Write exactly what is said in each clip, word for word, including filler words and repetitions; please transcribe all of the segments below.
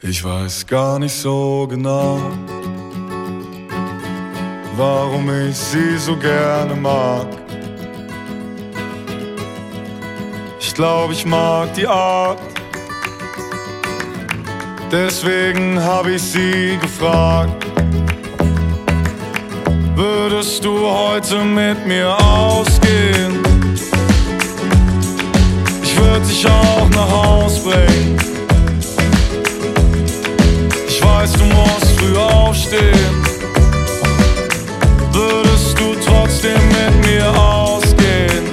Ich weiß gar nicht so genau, warum ich sie so gerne mag. Ich glaube, ich mag die Art, deswegen hab ich sie gefragt: Würdest du heute mit mir ausgehen? Ich würd dich auch nach Haus bringen. Ich weiß, du musst früh aufstehen. Würdest du trotzdem mit mir ausgehen?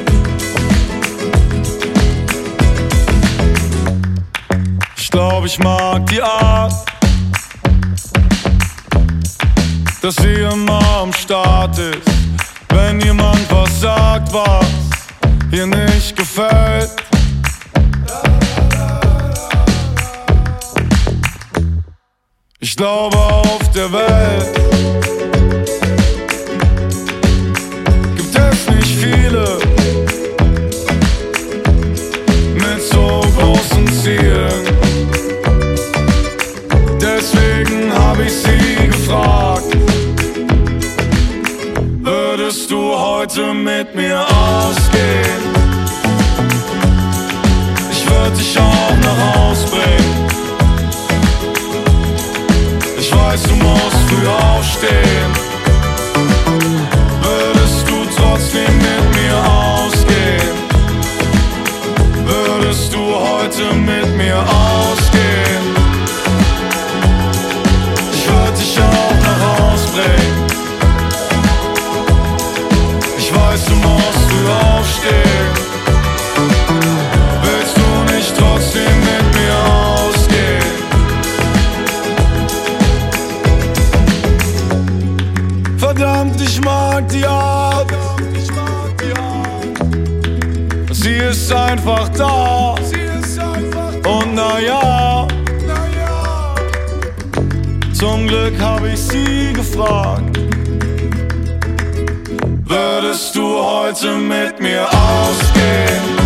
Ich glaub, ich mag die Art, dass sie immer am Start ist, wenn jemand was sagt, was ihr nicht gefällt. Ich glaube, auf der Welt gibt es nicht viele mit so großen Zielen. Deswegen hab ich sie gefragt: Würdest du heute mit mir ausgehen? Ich würd dich auch nach Haus bringen. Ich weiß, du musst früh aufstehen. Würdest du trotzdem mit mir ausgehen? Würdest du heute mit mir ausgehen? Ich würd dich auch nach Haus bringen. Ich weiß, du musst früh aufstehen. Willst du nicht trotzdem mit mir ausgehen? Verdammt, ich mag die Art. Sie ist einfach da. Und naja, zum Glück hab ich sie gefragt: Würdest du heute mit mir ausgehen?